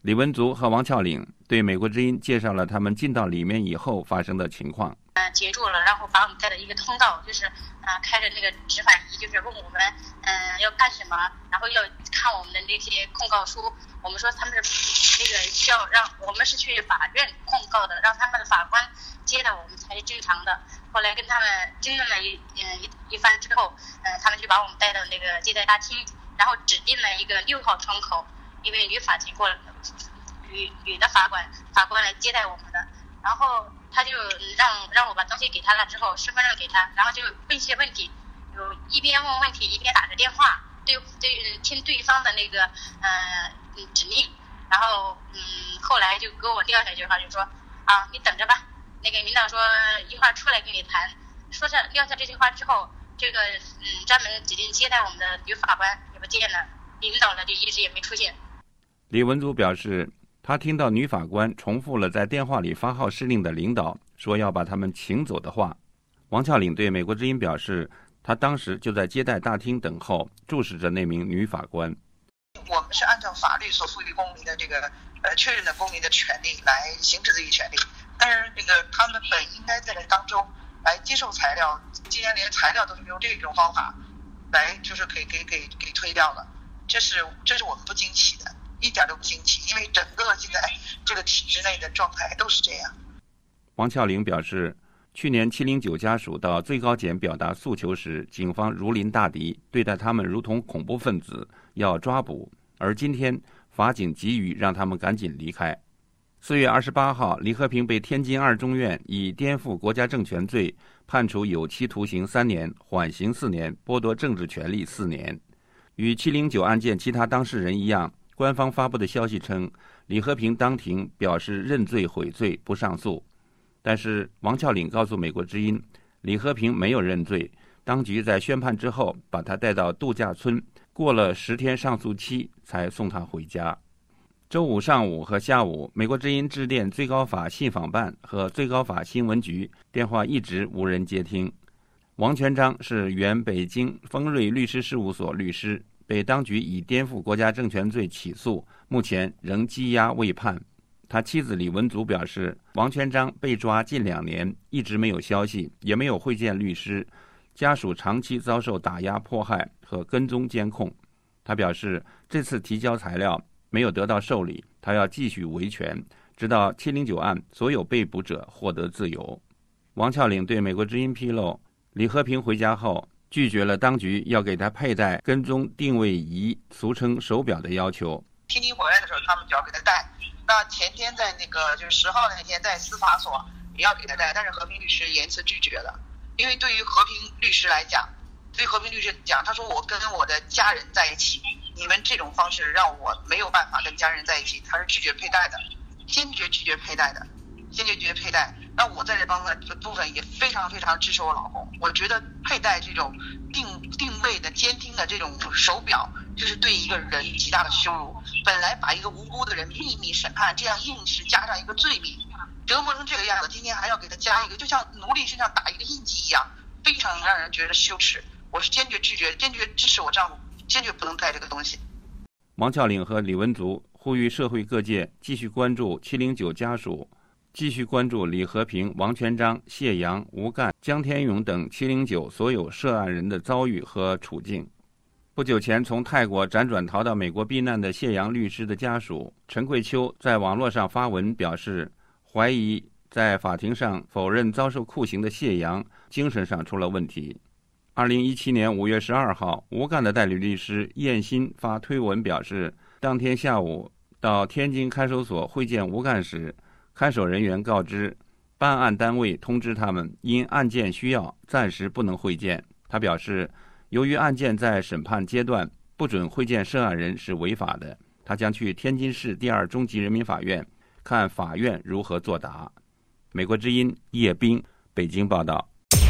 李文足和王峭岭对美国之音介绍了他们进到里面以后发生的情况。 呃，截住了，然后把我们带到一个通道，就是呃开着那个执法仪，就是问我们嗯、呃、要干什么，然后要看我们的那些控告书。我们说他们是那个需要让我们是去法院控告的，让他们的法官接待我们才是正常的。后来跟他们争论了一嗯一一番之后，嗯、呃、他们就把我们带到那个接待大厅，然后指定了一个六号窗口，因为女法庭过来，女女的法官法官来接待我们的，然后。他就让让我把东西给他了之后，身份证给他，然后就问一些问题，有一边问问题一边打着电话，对对听对方的那个呃指令，然后嗯后来就给我撂下一句话，就说啊你等着吧，那个领导说一会儿出来跟你谈。说下撂下这句话之后，这个嗯专门指定接待我们的女法官也不见了，领导呢就一直也没出现。 李文足表示。他听到女法官重复了在电话里发号施令的领导说要把他们请走的话。王峭岭对美国之音表示，他当时就在接待大厅等候，注视着那名女法官。 我们是按照法律所赋予公民的这个呃确认的公民的权利来行使这一权利，但是这个他们本应该在这当中来接受材料，既然连材料都是用这种方法来就是给给给给推掉了，这是这是我们不惊奇的。一点都不惊奇，因为整个现在这个体制内的状态都是这样。 王峭岭表示，去年七零九家属到最高检表达诉求时，警方如临大敌，对待他们如同恐怖分子，要抓捕。而今天，法警急于让他们赶紧离开。四月二十八号，李和平被天津二中院以颠覆国家政权罪判处有期徒刑三年，缓刑四年，剥夺政治权利四年。与七零九案件其他当事人一样，官方发布的消息称，李和平当庭表示认罪悔罪，不上诉。但是王峭岭告诉美国之音，李和平没有认罪，当局在宣判之后把他带到度假村，过了十天上诉期才送他回家。周五上午和下午，美国之音致电最高法信访办和最高法新闻局，电话一直无人接听。王全璋是原北京丰瑞律师事务所律师，被当局以颠覆国家政权罪起诉，目前仍羁押未判。他妻子李文足表示，王全璋被抓近两年，一直没有消息，也没有会见律师，家属长期遭受打压迫害和跟踪监控。他表示，这次提交材料没有得到受理，他要继续维权，直到七零九案所有被捕者获得自由。王峭岭对美国之音披露，李和平回家后拒绝了当局要给他佩戴跟踪定位仪，俗称手表的要求。 天津回来的时候，他们就要给他戴。那前天在那个就是十号那天在司法所也要给他戴，但是和平律师严词拒绝了。因为对于和平律师来讲，对于和平律师讲，他说我跟我的家人在一起，你们这种方式让我没有办法跟家人在一起，他是拒绝佩戴的，坚决拒绝佩戴的，坚决拒绝佩戴。那我在这方面的部分也非常非常支持我老公。我觉得佩戴这种定定位的监听的这种手表，这是对一个人极大的羞辱。本来把一个无辜的人秘密审判，这样硬是加上一个罪名，折磨成这个样子，今天还要给他加一个，就像奴隶身上打一个印记一样，非常让人觉得羞耻。我是坚决拒绝，坚决支持我丈夫，坚决不能戴这个东西。 王峭岭和李文足呼吁社会各界继续关注七零九家属，继续关注李和平、王全璋、谢阳、吴干、江天勇等七零九所有涉案人的遭遇和处境。不久前从泰国辗转逃到美国避难的谢阳律师的家属陈桂秋在网络上发文表示，怀疑在法庭上否认遭受酷刑的谢阳精神上出了问题。二零一七年五月十二号，吴干的代理律师燕新发推文表示，当天下午到天津看守所会见吴干时，看守人员告知办案单位通知他们因案件需要暂时不能会见。他表示，由于案件在审判阶段，不准会见涉案人是违法的，他将去天津市第二中级人民法院看法院如何作答。美国之音叶斌北京报道。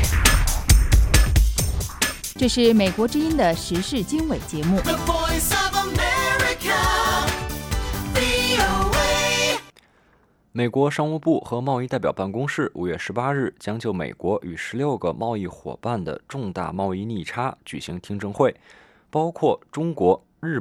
这是美国之音的时事经纬节目。 美国商务部和贸易代表办公室五月十八日将就美国与十六个贸易伙伴的重大贸易逆差举行听证会，包括中国、日本、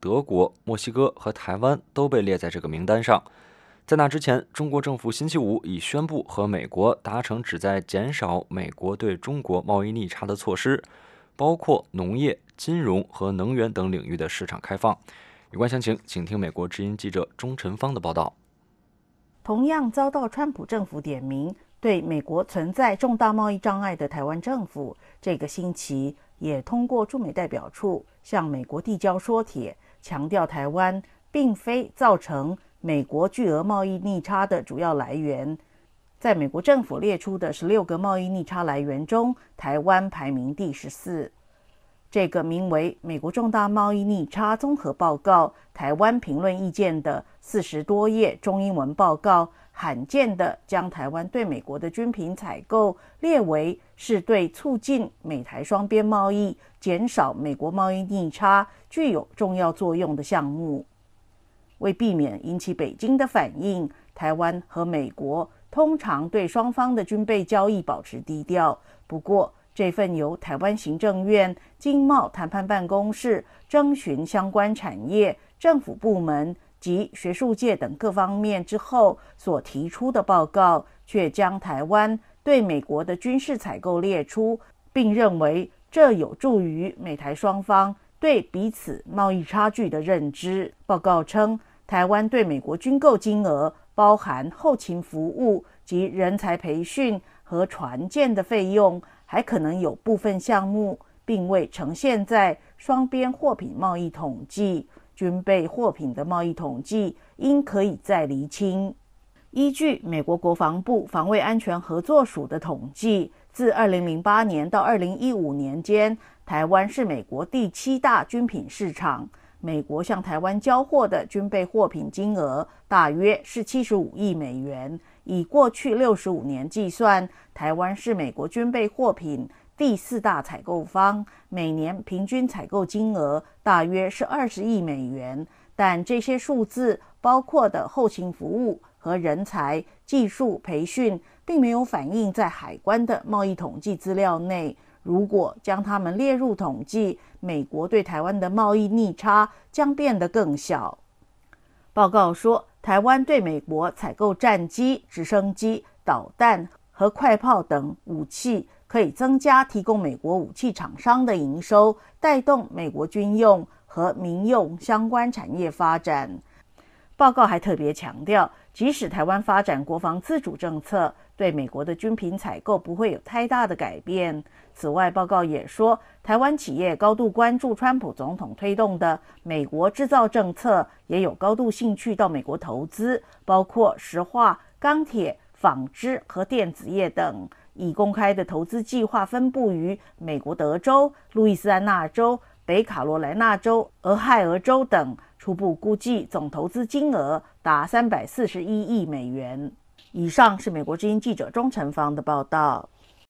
德国、墨西哥和台湾都被列在这个名单上。在那之前，中国政府星期五已宣布和美国达成旨在减少美国对中国贸易逆差的措施，包括农业、金融和能源等领域的市场开放。有关详情，请听美国之音记者钟晨芳的报道。 同样遭到川普政府点名对美国存在重大贸易障碍的台湾政府，这个星期也通过驻美代表处向美国递交说帖，强调台湾并非造成美国巨额贸易逆差的主要来源。在美国政府列出的十六个贸易逆差来源中，台湾排名第十四。这个名为《美国重大贸易逆差综合报告》台湾评论意见的四十多页中英文报告，罕见地将台湾对美国的军品采购列为是对促进美台双边贸易、减少美国贸易逆差具有重要作用的项目。为避免引起北京的反应，台湾和美国通常对双方的军备交易保持低调。不过，这份由台湾行政院经贸谈判办公室征询相关产业、政府部门及学术界等各方面之后所提出的报告，却将台湾对美国的军事采购列出，并认为这有助于美台双方对彼此贸易差距的认知。报告称，台湾对美国军购金额包含后勤服务及人才培训和船舰的费用，还可能有部分项目并未呈现在双边货品贸易统计，军备货品的贸易统计应可以再厘清。依据美国国防部防卫安全合作署的统计，自二零零八年到二零一五年间，台湾是美国第七大军品市场。美国向台湾交货的军备货品金额大约是七十五亿美元。以过去六十五年计算，台湾是美国军备货品第四大采购方，每年平均采购金额大约是二十亿美元。但这些数字包括的后勤服务和人才、技术培训，并没有反映在海关的贸易统计资料内。如果将它们列入统计，美国对台湾的贸易逆差将变得更小。报告说，台湾对美国采购战机、直升机、导弹和快炮等武器，可以增加提供美国武器厂商的营收，带动美国军用和民用相关产业发展。报告还特别强调，即使台湾发展国防自主政策，对美国的军品采购不会有太大的改变。此外，报告也说，台湾企业高度关注川普总统推动的美国制造政策，也有高度兴趣到美国投资，包括石化、钢铁、纺织和电子业等。已公开的投资计划分布于美国德州、路易斯安那州、北卡罗来纳州、俄亥俄州等，初步估计总投资金额达三百四十一亿美元。以上是美国之音记者钟晨芳的报道。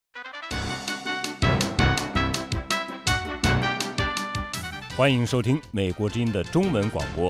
欢迎收听美国之音的中文广播。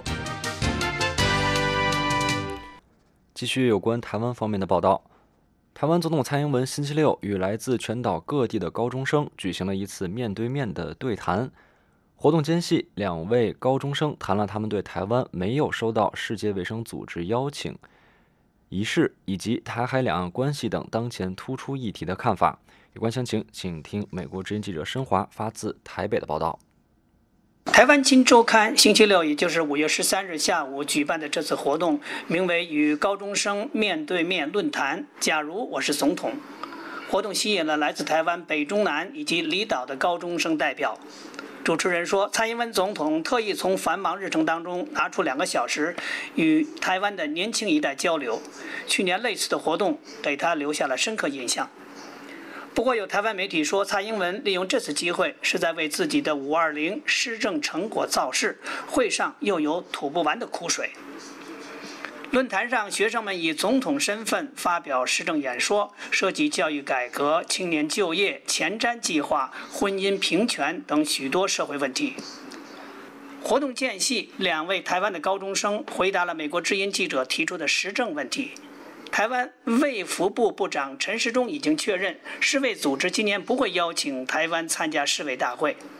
继续有关台湾方面的报道。台湾总统蔡英文星期六与来自全岛各地的高中生举行了一次面对面的对谈。活动间隙，两位高中生谈了他们对台湾没有收到世界卫生组织邀请仪式以及台海两岸关系等当前突出议题的看法。有关详情，请听美国之音记者申华发自台北的报道。 台湾今周刊星期六，也就是五月十三日下午举办的这次活动，名为与高中生面对面论坛，假如我是总统。活动吸引了来自台湾北中南以及离岛的高中生代表。主持人说，蔡英文总统特意从繁忙日程当中拿出两个小时与台湾的年轻一代交流。去年类似的活动给他留下了深刻印象。不过有台湾媒体说，蔡英文利用这次机会是在为自己的五二零施政成果造势，会上又有吐不完的苦水。论坛上，学生们以总统身份发表施政演说，涉及教育改革、青年就业、前瞻计划、婚姻平权等许多社会问题。活动间隙，两位台湾的高中生回答了美国之音记者提出的时政问题。台湾卫福部部长陈时中已经确认，世卫组织今年不会邀请台湾参加世卫大会。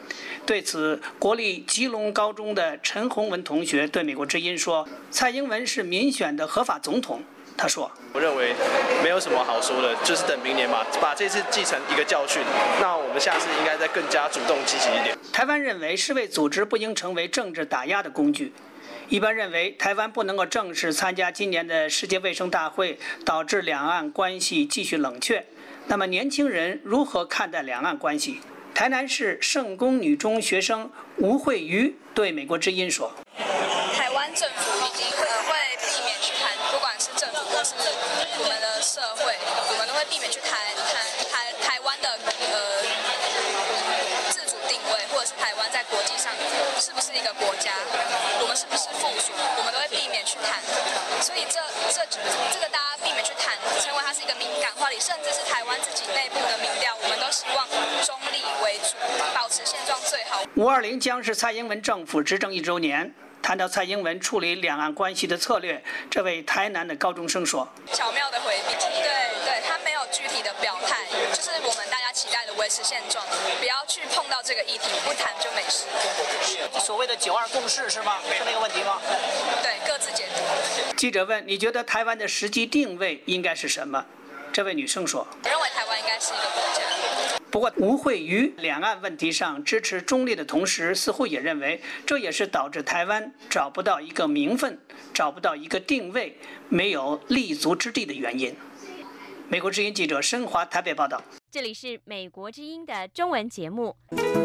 对此，国立基隆高中的陈洪文同学对美国之音说：“蔡英文是民选的合法总统。”他说：“ 我认为没有什么好说的，就是等明年嘛，把这次记成一个教训。那我们下次应该再更加主动积极一点。” 台湾认为世卫组织不应成为政治打压的工具。一般认为，台湾不能够正式参加今年的世界卫生大会，导致两岸关系继续冷却。那么，年轻人如何看待两岸关系？台南市圣公女中学生吴慧瑜对美国之音说：“ 台湾政府已经呃会避免去谈，不管是政府或是我们的社会，我们都会避免去谈谈台台湾的呃自主定位，或者是台湾在国际上是不是一个国家，我们是不是附属，我们都会避免去谈。所以这这这个大家避免去谈，成为它是一个敏感话题，甚至是台湾自己内部的民调，我们都希望中立为主，保持现状最好。” 五二零将是蔡英文政府执政一周年。谈到蔡英文处理两岸关系的策略，这位台南的高中生说：“ 巧妙的回避，对对，他没有具体的表态，就是我们大家期待的维持现状，不要去碰到这个议题，不谈就没事。” 所谓的九二共识是吗？是那个问题吗？ 对，各自解读。 记者问：“你觉得台湾的实际定位应该是什么？”这位女生说：“ 我认为台湾应该是一个国家。” 不过，吴慧瑜两岸问题上支持中立的同时，似乎也认为这也是导致台湾找不到一个名分、找不到一个定位、没有立足之地的原因。美国之音记者申华台北报道。 这里是美国之音的中文节目。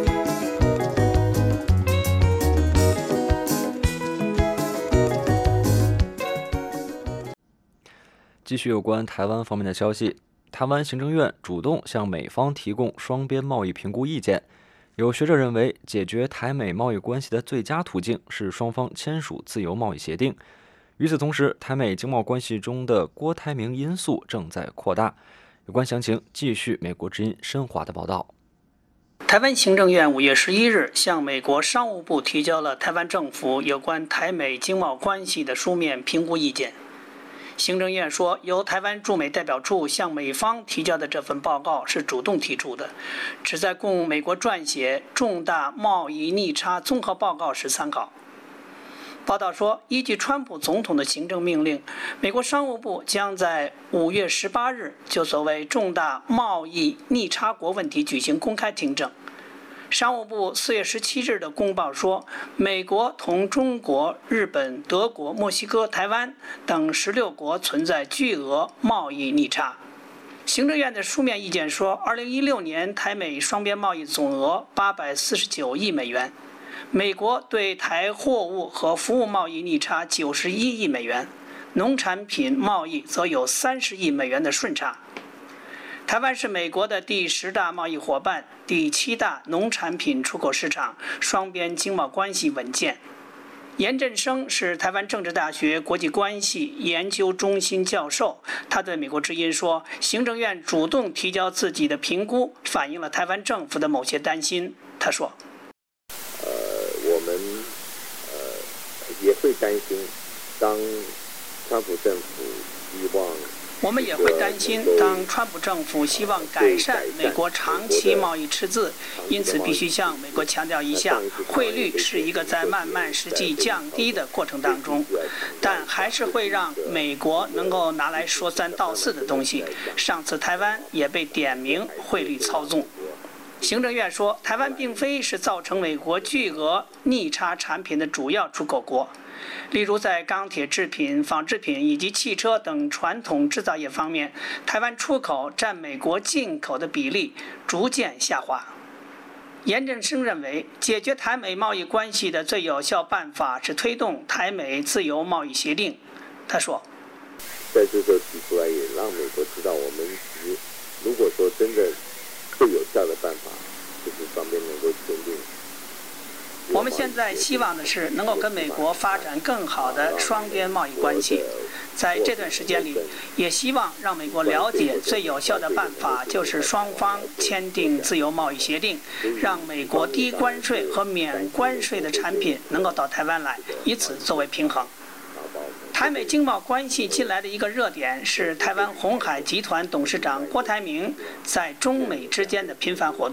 继续有关台湾方面的消息。台湾行政院主动向美方提供双边贸易评估意见。有学者认为，解决台美贸易关系的最佳途径是双方签署自由贸易协定。与此同时，台美经贸关系中的郭台铭因素正在扩大。有关详情，继续美国之音申华的报道。 台湾行政院五月十一日向美国商务部提交了台湾政府有关台美经贸关系的书面评估意见。行政院说，由台湾驻美代表处向美方提交的这份报告是主动提出的，旨在供美国撰写重大贸易逆差综合报告时参考。报道说，依据川普总统的行政命令，美国商务部将在五月十八日就所谓重大贸易逆差国问题举行公开听证。商务部四月十七日的公报说，美国同中国、日本、德国、墨西哥、台湾等十六国存在巨额贸易逆差。行政院的书面意见说，二零一六年台美双边贸易总额八百四十九亿美元，美国对台货物和服务贸易逆差九十一亿美元，农产品贸易则有三十亿美元的顺差。台湾是美国的第十大贸易伙伴，第七大农产品出口市场，双边经贸关系稳健。严振声是台湾政治大学国际关系研究中心教授，他对美国之音说，行政院主动提交自己的评估，反映了台湾政府的某些担心。他说：“ 呃，我们呃也会担心，当川普政府希望。” 我们也会担心，当川普政府希望改善美国长期贸易赤字，因此必须向美国强调一下，汇率是一个在慢慢实际降低的过程当中，但还是会让美国能够拿来说三道四的东西。上次台湾也被点名汇率操纵。行政院说，台湾并非是造成美国巨额逆差产品的主要出口国。例如，在钢铁制品、纺织品以及汽车等传统制造业方面，台湾出口占美国进口的比例逐渐下滑。严振声认为，解决台美贸易关系的最有效办法是推动台美自由贸易协定。他说：“ 在这时候提出来，也让美国知道，我们其实如果说真的最有效的办法，就是双边能够签订。” 我们现在希望的是能够跟美国发展更好的双边贸易关系。在这段时间里，也希望让美国了解最有效的办法就是双方签订自由贸易协定，让美国低关税和免关税的产品能够到台湾来，以此作为平衡。台美经贸关系近来的一个热点是台湾鸿海集团董事长郭台铭在中美之间的频繁活动。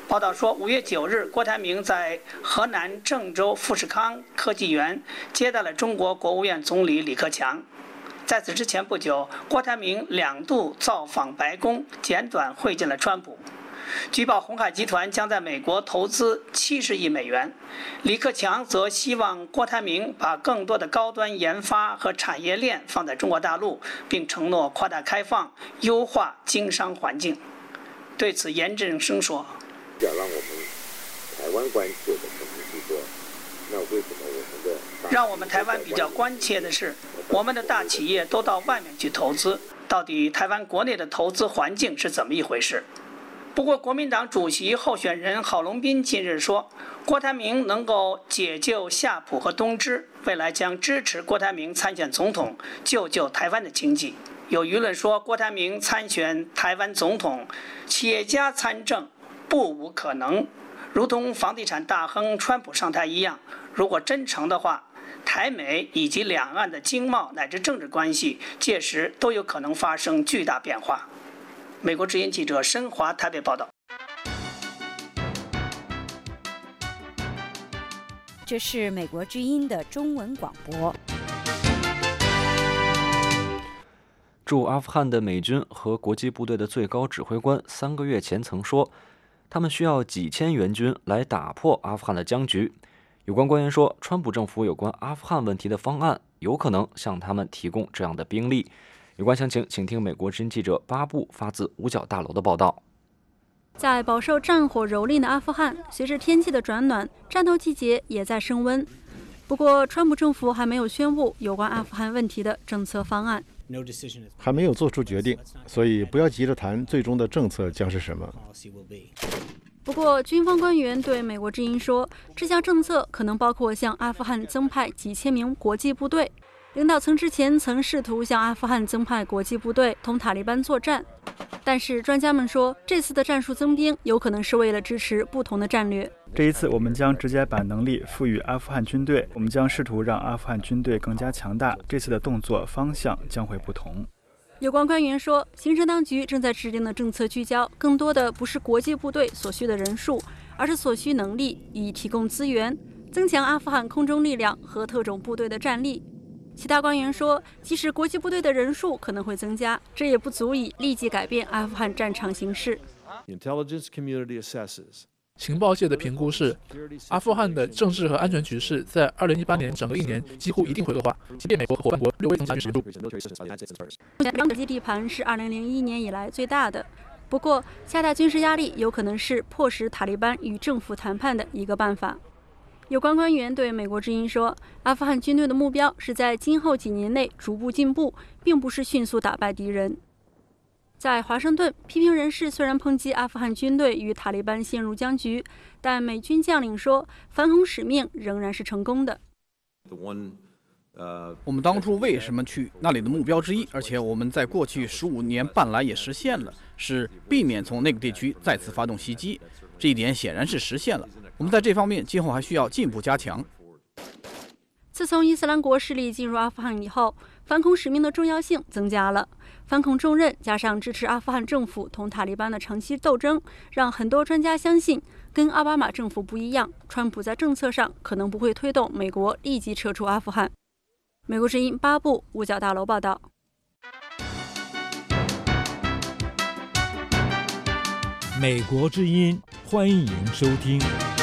报道说，五月九日，郭台铭在河南郑州富士康科技园接待了中国国务院总理李克强。在此之前不久，郭台铭两度造访白宫，简短会见了川普。据报，鸿海集团将在美国投资七十亿美元。李克强则希望郭台铭把更多的高端研发和产业链放在中国大陆，并承诺扩大开放、优化经商环境。对此，严振声说：“ 要让我们台湾关切的肯定是说，那为什么我们的让我们台湾比较关切的是，我们的大企业都到外面去投资，到底台湾国内的投资环境是怎么一回事？”不过，国民党主席候选人郝龙斌近日说，郭台铭能够解救夏普和东芝，未来将支持郭台铭参选总统，救救台湾的经济。有舆论说，郭台铭参选台湾总统，企业家参政不无可能，如同房地产大亨川普上台一样。如果真成的话，台美以及两岸的经贸乃至政治关系，届时都有可能发生巨大变化。美国之音记者申华台北报道。 这是美国之音的中文广播。 驻阿富汗的美军和国际部队的最高指挥官三个月前曾说，他们需要几千援军来打破阿富汗的僵局。有关官员说，川普政府有关阿富汗问题的方案有可能向他们提供这样的兵力。有关详情，请听美国之音记者巴布发自五角大楼的报道。 在饱受战火蹂躏的阿富汗，随着天气的转暖，战斗季节也在升温。不过，川普政府还没有宣布有关阿富汗问题的政策方案， 还没有做出决定，所以不要急着谈最终的政策将是什么。 不过，军方官员对美国之音说，这项政策可能包括向阿富汗增派几千名国际部队。领导层之前曾试图向阿富汗增派国际部队同塔利班作战，但是专家们说，这次的战术增兵有可能是为了支持不同的战略。 这一次，我们将直接把能力赋予阿富汗军队，我们将试图让阿富汗军队更加强大。这次的动作方向将会不同。 有关官员说，行政当局正在制定的政策聚焦更多的不是国际部队所需的人数，而是所需能力，以提供资源，增强阿富汗空中力量和特种部队的战力。其他官员说，即使国际部队的人数可能会增加，这也不足以立即改变阿富汗战场形势。 情报界的评估是，阿富汗的政治和安全局势在二零一八年整个一年几乎一定会恶化，即便美国和伙伴国略微增加军事援助。 目前两者基地盘是二零零一年以来最大的，不过加大军事压力有可能是迫使塔利班与政府谈判的一个办法。有关官员对美国之音说，阿富汗军队的目标是在今后几年内逐步进步，并不是迅速打败敌人。在华盛顿，批评人士虽然抨击阿富汗军队与塔利班陷入僵局，但美军将领说，反恐使命仍然是成功的。 我们当初为什么去那里的目标之一，而且我们在过去十五年半来也实现了，是避免从那个地区再次发动袭击。这一点显然是实现了。我们在这方面今后还需要进一步加强。 自从伊斯兰国势力进入阿富汗以后，反恐使命的重要性增加了。反恐重任加上支持阿富汗政府同塔利班的长期斗争，让很多专家相信，跟奥巴马政府不一样，川普在政策上可能不会推动美国立即撤出阿富汗。美国之音巴布五角大楼报道。 美国之音，欢迎收听。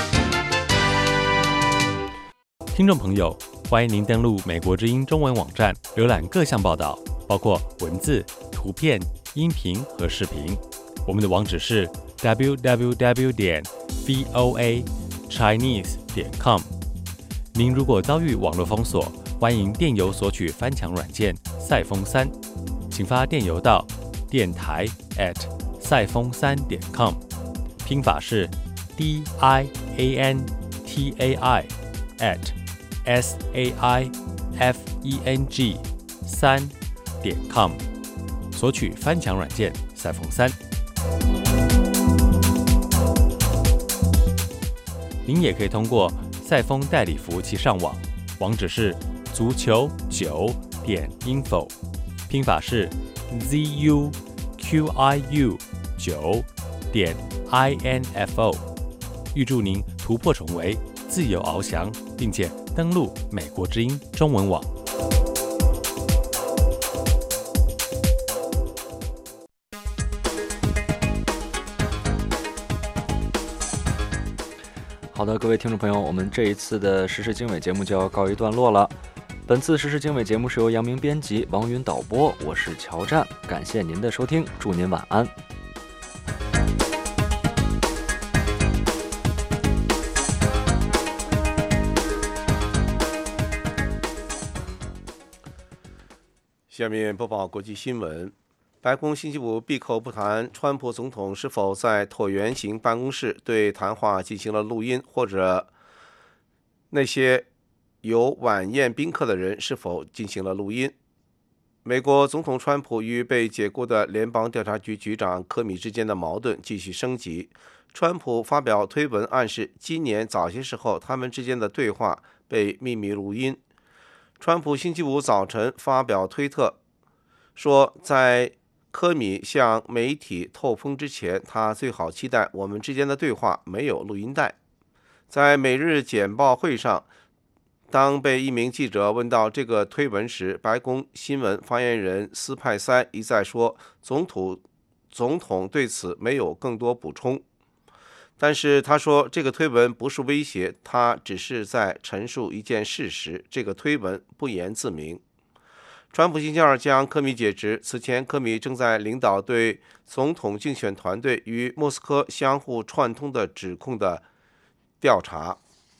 听众朋友，欢迎您登录美国之音中文网站，浏览各项报道，包括文字、图片、音频和视频。我们的网址是 w w w 点 v o a chinese 点 com。您如果遭遇网络封锁，欢迎电邮索取翻墙软件赛风三，请发电邮到电台 at 赛风三点 com， 拼法是 d i a n t a i at s a i f e n g 三点 com， 索取翻墙软件赛风三。您也可以通过赛风代理服务器上网，网址是足球九点 info， 拼法是 z u q i u 九点 i n f o。 预祝您突破重围，自由翱翔，并且登陆美国之音中文网。 好的，各位听众朋友，我们这一次的时事经纬节目就要告一段落了。本次时事经纬节目是由杨明编辑，王云导播，我是乔战，感谢您的收听，祝您晚安。 下面播报国际新闻。白宫星期五闭口不谈川普总统是否在椭圆形办公室对谈话进行了录音，或者那些有晚宴宾客的人是否进行了录音。美国总统川普与被解雇的联邦调查局局长科米之间的矛盾继续升级。川普发表推文暗示，今年早些时候他们之间的对话被秘密录音。川普星期五早晨发表推特说，在科米向媒体透风之前，他最好期待我们之间的对话没有录音带。在每日简报会上，当被一名记者问到这个推文时，白宫新闻发言人斯派塞一再说，总统总统对此没有更多补充。但是他说，这个推文不是威胁，他只是在陈述一件事实，这个推文不言自明。川普星期二将科米解职，此前科米正在领导对总统竞选团队与莫斯科相互串通的指控的调查。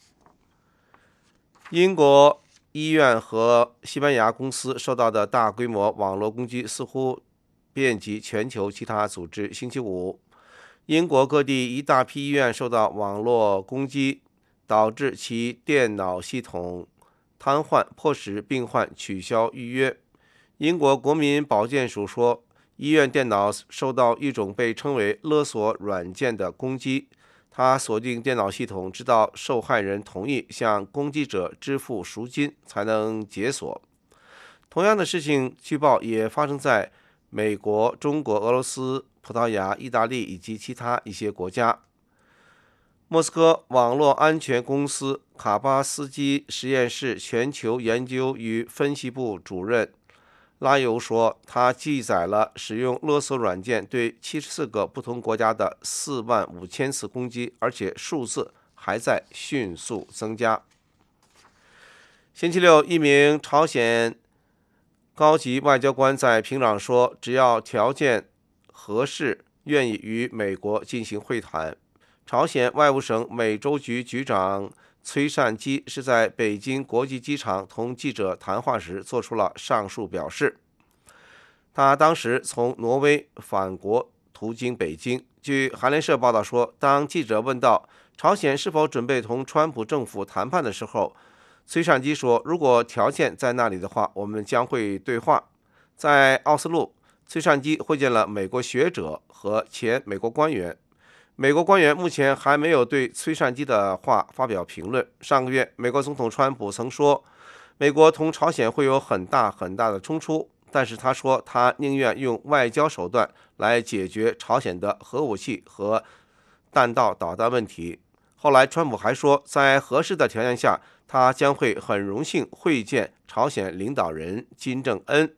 英国医院和西班牙公司受到的大规模网络攻击似乎遍及全球其他组织。星期五，英国各地一大批医院受到网络攻击，导致其电脑系统瘫痪，迫使病患取消预约。英国国民保健署说，医院电脑受到一种被称为勒索软件的攻击，它锁定电脑系统，直到受害人同意向攻击者支付赎金才能解锁。同样的事情据报也发生在美国、中国、俄罗斯、葡萄牙、意大利以及其他一些国家。莫斯科网络安全公司卡巴斯基实验室全球研究与分析部主任拉尤说，他记载了使用勒索软件对七十四个不同国家的四万五千次攻击，而且数字还在迅速增加。星期六，一名朝鲜高级外交官在平壤说，只要条件合适，愿意与美国进行会谈。朝鲜外务省美洲局局长崔善基是在北京国际机场同记者谈话时做出了上述表示。他当时从挪威返国途经北京。据韩联社报道说，当记者问到朝鲜是否准备同川普政府谈判的时候，崔善基说，如果条件在那里的话，我们将会对话。在奥斯陆，崔善基会见了美国学者和前美国官员。美国官员目前还没有对崔善基的话发表评论。上个月，美国总统川普曾说，美国同朝鲜会有很大很大的冲突，但是他说他宁愿用外交手段来解决朝鲜的核武器和弹道导弹问题。后来，川普还说，在合适的条件下，他将会很荣幸会见朝鲜领导人金正恩。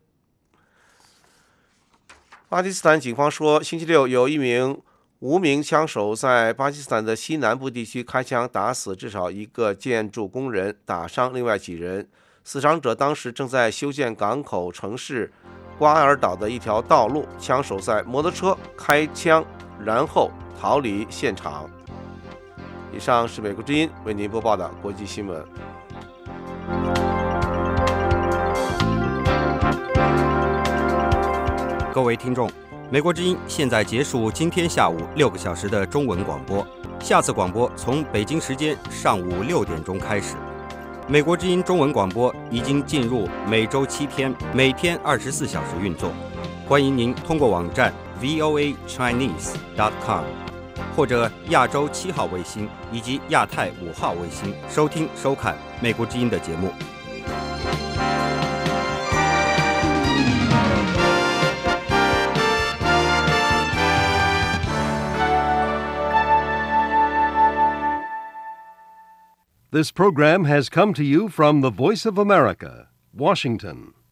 巴基斯坦警方说，星期六有一名无名枪手在巴基斯坦的西南部地区开枪打死至少一个建筑工人，打伤另外几人。死伤者当时正在修建港口城市瓜尔岛的一条道路，枪手在摩托车开枪，然后逃离现场。以上是美国之音为您播报的国际新闻。 各位听众，美国之音现在结束今天下午六个小时的中文广播，下次广播从北京时间上午六点钟开始。美国之音中文广播已经进入每周七天，每天二十四小时运作。欢迎您通过网站 v o a chinese dot com 或者亚洲七号卫星以及亚太五号卫星收听收看美国之音的节目。 This program has come to you from the Voice of America, Washington.